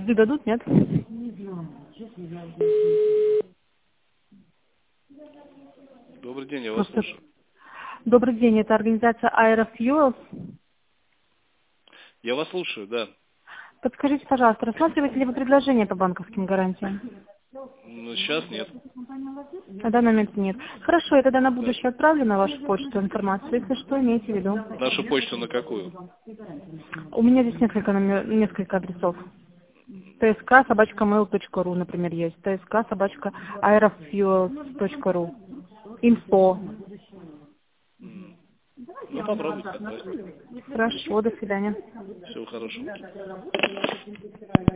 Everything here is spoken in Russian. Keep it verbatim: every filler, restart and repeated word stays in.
Звезды дадут, нет? Добрый день, я вас Просто... слушаю. Добрый день, это организация Aerofuels. Я вас слушаю, да. Подскажите, пожалуйста, рассматриваете ли вы предложение по банковским гарантиям? Ну, сейчас нет. На данный момент нет. Хорошо, я тогда на Да. будущее отправлю на вашу почту информацию, если что, имейте в виду. Нашу почту на какую? У меня здесь несколько, номер- несколько адресов. тск собачка mail точка ру, например, есть. тск собачка aerofuels точка ру. Инфо. М. Ну, попробуйте, отправьте. Хорошо, до свидания. Всего хорошего.